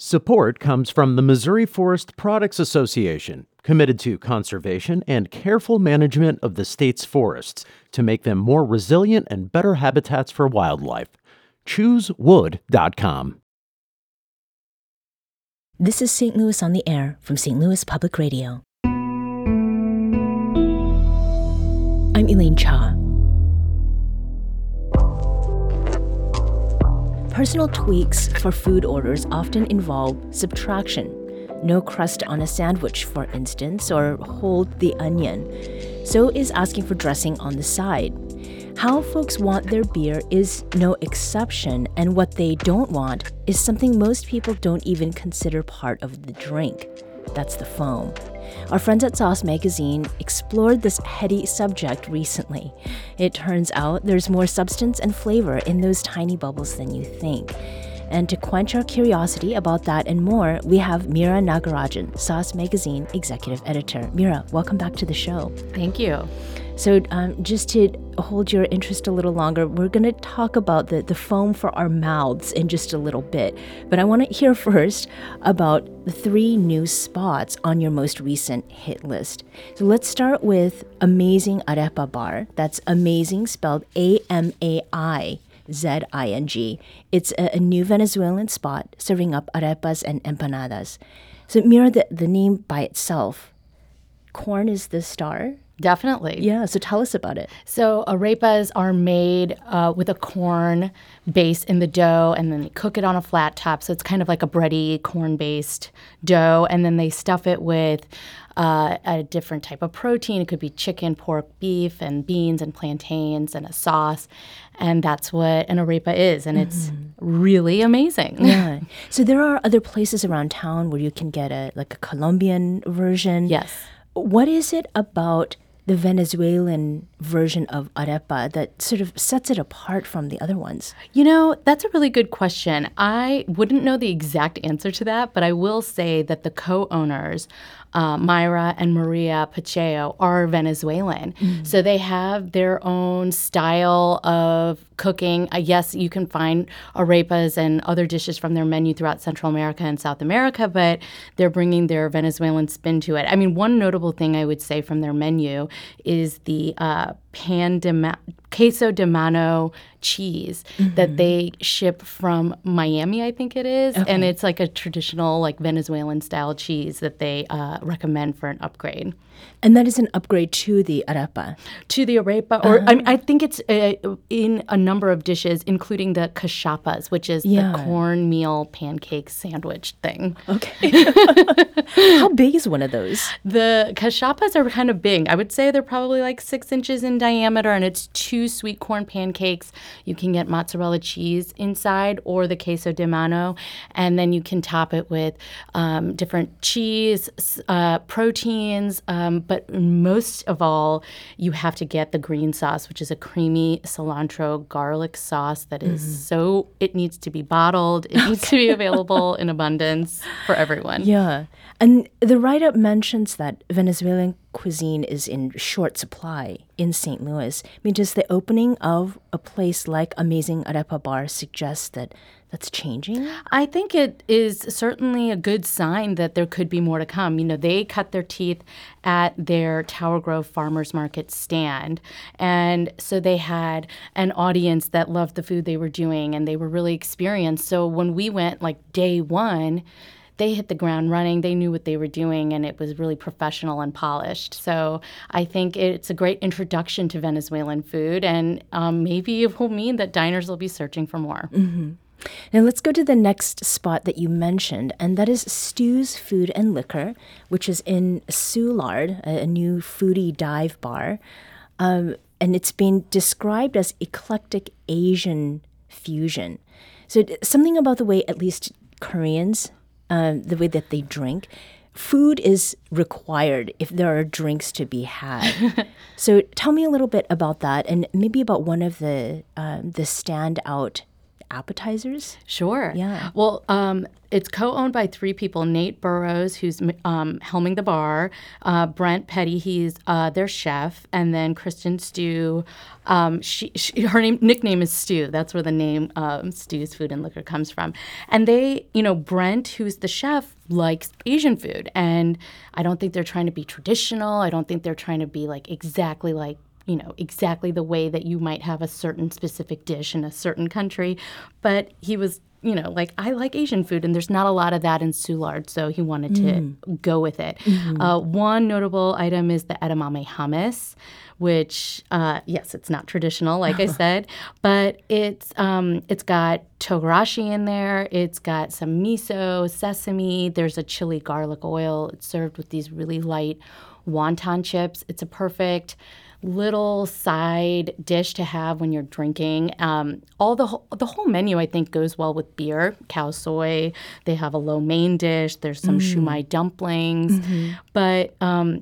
Support comes from the Missouri Forest Products Association, committed to conservation and careful management of the state's forests to make them more resilient and better habitats for wildlife. ChooseWood.com. This is St. Louis on the Air from St. Louis Public Radio. I'm Elaine Cha. Personal tweaks for food orders often involve subtraction. No crust on a sandwich, for instance, or hold the onion. So is asking for dressing on the side. How folks want their beer is no exception, and what they don't want is something most people don't even consider part of the drink. That's the foam. Our friends at Sauce Magazine explored this heady subject recently. It turns out there's more substance and flavor in those tiny bubbles than you think. And to quench our curiosity about that and more, we have Meera Nagarajan, Sauce Magazine Executive Editor. Meera, welcome back to the show. Thank you. So just to hold your interest a little longer, we're going to talk about the foam for our mouths in just a little bit. But I want to hear first about the 3 new spots on your most recent hit list. So let's start with Amazing Arepa Bar. That's amazing, spelled AMAIZING. It's a new Venezuelan spot serving up arepas and empanadas. So Meera, the name by itself, corn is the star? Definitely. Yeah, so tell us about it. So arepas are made with a corn base in the dough, and then they cook it on a flat top. So it's kind of like a bready corn-based dough, and then they stuff it with a different type of protein. It could be chicken, pork, beef, and beans and plantains and a sauce. And that's what an arepa is, and it's really amazing. Yeah. So there are other places around town where you can get a Colombian version. Yes. What is it about the Venezuelan version of arepa that sort of sets it apart from the other ones? You know, that's a really good question. I wouldn't know the exact answer to that, but I will say that the co-owners, Mayra and Maria Pacheco, are Venezuelan. So they have their own style of cooking. Yes, you can find arepas and other dishes from their menu throughout Central America and South America, but they're bringing their Venezuelan spin to it. I mean, one notable thing I would say from their menu is the queso de mano cheese that they ship from Miami, I think it is. Okay. And it's like a traditional Venezuelan style cheese that they recommend for an upgrade. And that is an upgrade to the arepa? To the arepa. Or I think it's in a number of dishes, including the cachapas, which is the cornmeal pancake sandwich thing. Okay. How big is one of those? The cachapas are kind of big. I would say they're probably 6 inches in diameter, and it's 2 sweet corn pancakes. You can get mozzarella cheese inside or the queso de mano, and then you can top it with different cheese, proteins, but most of all, you have to get the green sauce, which is a creamy cilantro garlic sauce that is it needs to be bottled. It needs to be available in abundance for everyone. Yeah. And the write-up mentions that Venezuelan cuisine is in short supply in St. Louis. I mean, does the opening of a place like Amazing Arepa Bar suggest that that's changing? I think it is certainly a good sign that there could be more to come. You know, they cut their teeth at their Tower Grove Farmers Market stand. And so they had an audience that loved the food they were doing, and they were really experienced. So when we went day one, they hit the ground running. They knew what they were doing, and it was really professional and polished. So I think it's a great introduction to Venezuelan food, and maybe it will mean that diners will be searching for more. Now let's go to the next spot that you mentioned, and that is Stu's Food and Liquor, which is in Soulard, a new foodie dive bar. And it's been described as eclectic Asian fusion. So something about the way, at least Koreans, the way that they drink, food is required if there are drinks to be had. So tell me a little bit about that, and maybe about one of the standout appetizers? Sure. Yeah. Well, it's co-owned by three people: Nate Burrows, who's helming the bar; Brent Petty, he's their chef; and then Kristen Stew. Her nickname is Stew. That's where the name Stew's Food and Liquor comes from. And they, Brent, who's the chef, likes Asian food, and I don't think they're trying to be traditional. I don't think they're trying to be exactly exactly the way that you might have a certain specific dish in a certain country. But he was, I like Asian food, and there's not a lot of that in Soulard, so he wanted to go with it. One notable item is the edamame hummus, which, yes, it's not traditional, like I said, but it's got togarashi in there. It's got some miso, sesame. There's a chili garlic oil. It's served with these really light wonton chips. It's a perfect little side dish to have when you're drinking. The whole menu, I think, goes well with beer. Khao soy. They have a lo mein dish. There's some shumai dumplings. But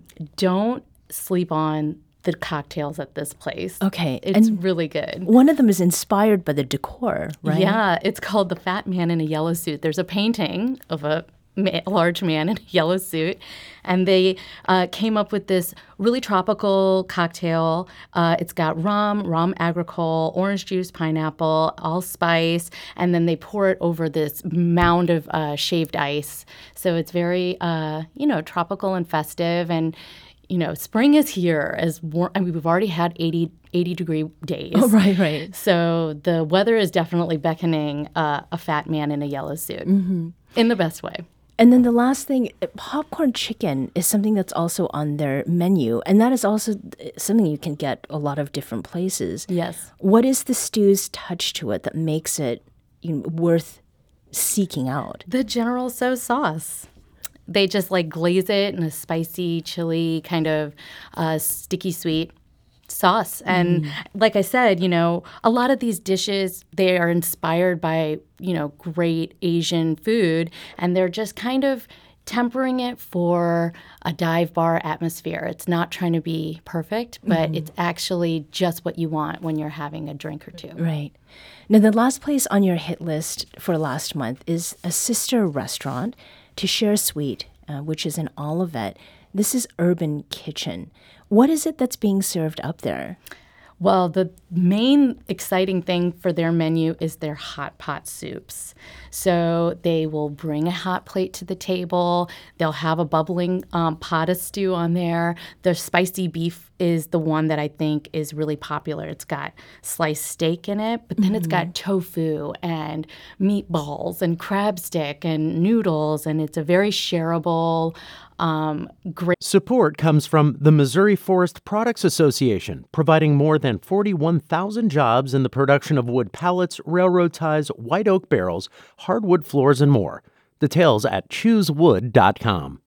don't sleep on the cocktails at this place. Okay. It's really good. One of them is inspired by the decor, right? Yeah. It's called The Fat Man in a Yellow Suit. There's a painting of a large man in a yellow suit, and they came up with this really tropical cocktail. It's got rum agricole, orange juice, pineapple, allspice, and then they pour it over this mound of shaved ice. So it's very, tropical and festive. And spring is here. As warm, we've already had 80-degree days. Oh, right. So the weather is definitely beckoning a fat man in a yellow suit in the best way. And then the last thing, popcorn chicken is something that's also on their menu, and that is also something you can get a lot of different places. Yes. What is the stew's touch to it that makes it worth seeking out? The General Tso sauce. They just glaze it in a spicy, chili, kind of sticky sweet sauce. And like I said, a lot of these dishes, they are inspired by, great Asian food, and they're just kind of tempering it for a dive bar atmosphere. It's not trying to be perfect, but it's actually just what you want when you're having a drink or two. Right. Now, the last place on your hit list for last month is a sister restaurant, Tishare Sweet, which is in Olivet. This is Urban Kitchen. What is it that's being served up there? Well, the main exciting thing for their menu is their hot pot soups. So they will bring a hot plate to the table. They'll have a bubbling pot of stew on there. Their spicy beef is the one that I think is really popular. It's got sliced steak in it, but then it's got tofu and meatballs and crab stick and noodles, and it's a very shareable, great. Support comes from the Missouri Forest Products Association, providing more than 41,000 jobs in the production of wood pallets, railroad ties, white oak barrels, hardwood floors, and more. Details at choosewood.com.